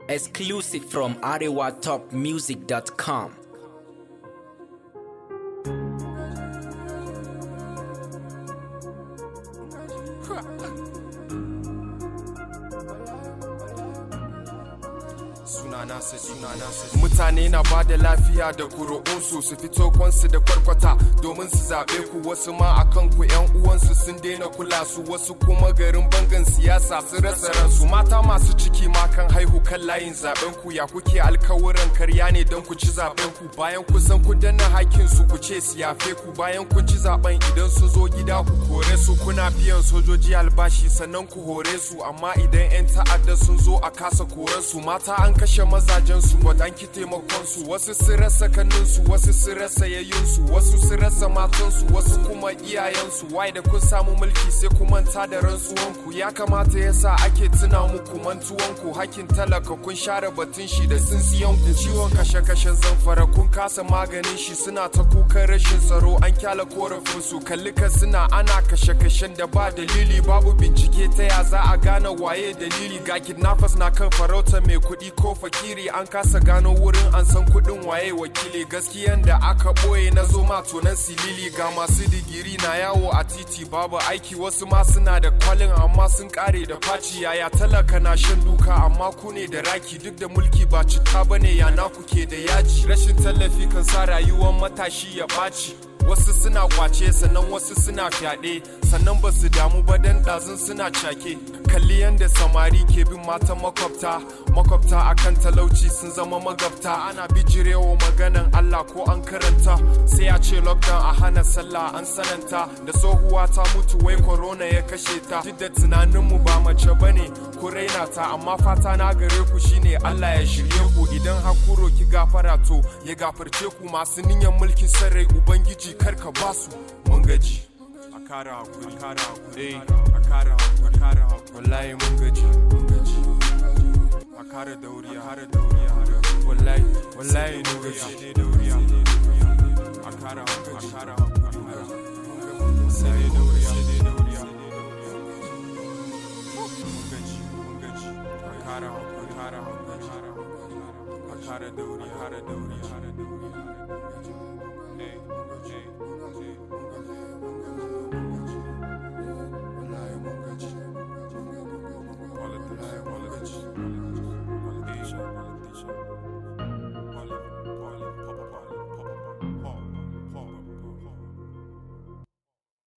Exclusive from arewatopmusic.com. Mutane na ba da lafiya da kuru'unsu su fito kwansu da kwarkwata domin su zaɓe ku. Wasu ma akan ku yan uwansu sun daina kula su, wasu kuma garin bangan siyasa su rasa ransu. Mata masu ciki ma kan haihu kan layin zaben ku. Ya kuke alkawuran karya ne don ku ci zaben ku, bayan ku san ku danna hakkin su ku ce su yafe ku. Bayan kun ci zaben idan sun zo gida ku kore su, kuna biyan sojoji albashi sannan ku hore su. Amma idan 'yan ta'adda sun zo a kasa koren su. Mata an kashe mazajen su an ki taimakon su, wasu su rasa kannin su, wasu su rasa yayyun su, wasu su rasa matan su, wasu kuma iyayen su. Wai da kun samu mulki sai ku manta da rantsuwan ku. Ya kamata yasa ake tuna muku mantuwan ku. Hakkin talaka kun share batun shi da tsintsiyan ku. Ciwon kashe-kashen zamfara kun kasa maganin shi, suna ta kukan rashin tsaro an kyala korafin su. Kallika suna ana kashe-kashen da ba dalili, babu bincike ta ya za a gane waye dalili. Ga kidnappers na kan farauta mai kuɗi ko fakiri, an kasa gano wurin an san kudin waye wakili. Gaskiyan da aka boye na zo ma tonan silili. Ga masu digiri na yawo a titi babu aiki, wasu ma suna da kwalin amma sun kare da faci. Yaya talaka na shan duka amma ku ne da raki, duk da mulki ba cika bane yana kuke da yaji. Rashin tallafi kan sa rayuwar matashi ya ɓaci. Wasu suna kwace sannan wasu suna fyaɗe, sannan ba su damu ba dan ɗazun suna cake. Kalli yanda samari ke bin matan makwabta akan talauci sun zama magabta. Ana bijirewa maganan Allah ko an karanta, sai a ce lockdown a hana sallah an sananta. Da tsohuwa ta mutu wai corona ya kashe ta, duk da tunaninmu ba mace bane ku raina ta. Amma fata na gare ku shine Allah ya shirye ku, idan hakuro ki gafara to ya gafarce ku. Masu niyyar mulkin sarrai ubangiji karka basu, mun gaji. A kara hakuri, a kara hakuri, a kara hakuri, a kara hakuri. Wallahi mun gaji, mun gaji. A kara dauriya, a kara dauriya. Wallahi, wallahi mun gaji. A kara hakuri, a kara hakuri. Sai dauriya, sai dauriya. Mun gaji, mun gaji. A kara hakuri, a kara hakuri. A kara dauriya, a kara dauriya.